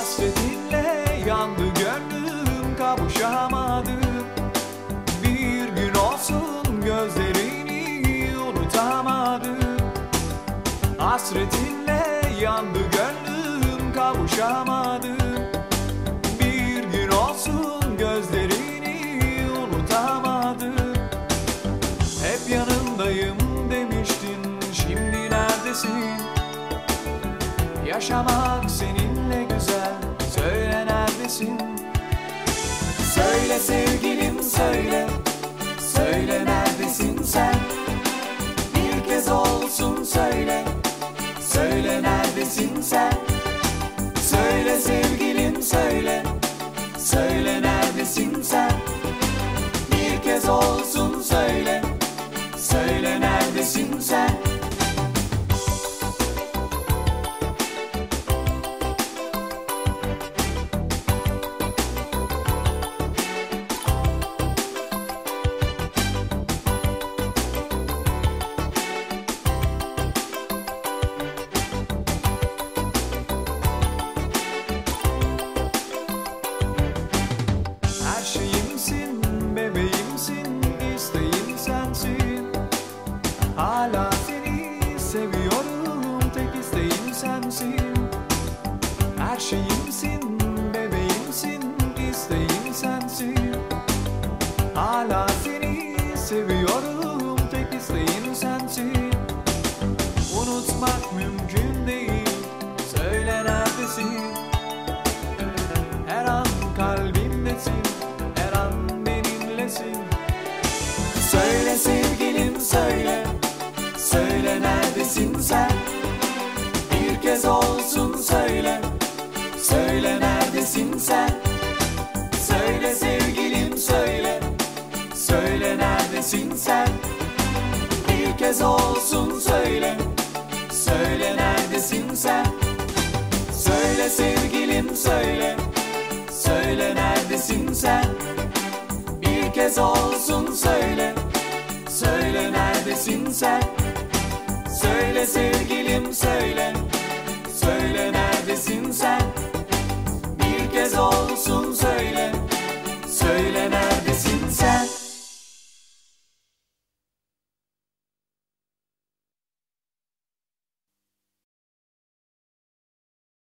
Hasretinle yandı gönlüm, kavuşamadım. Bir gün olsun gözlerini unutamadım. Hasretinle yandı gönlüm, kavuşamadım. Bir gün olsun gözlerini unutamadım. Hep yanındayım demiştin, şimdi neredesin? Yaşamak seninle güzel, söyle neredesin? Söyle sevgilim söyle, söyle neredesin sen? Bir kez olsun söyle, söyle neredesin sen? Söyle sevgilim söyle, söyle neredesin sen? Bir kez olsun söyle, söyle neredesin sen? Her şeyimsin, bebeğimsin, isteğim sensin. Hala seni seviyorum, tek isteğim sensin. Her şeyimsin, bebeğimsin, isteğim sensin. Hala seni seviyorum, tek isteğim sensin. Unutmak mümkün değil, söyle neredesin? Her an kalbimdesin, her an benimlesin. Söyle sevgilim söyle, söyle neredesin sen? Bir kez olsun söyle, söyle neredesin sen? Söyle sevgilim söyle, söyle neredesin sen? Bir kez olsun söyle, söyle neredesin sen? Söyle sevgilim söyle, söyle neredesin sen? Bir kez olsun söyle, söyle neredesin sen? Söyle sevgilim söyle,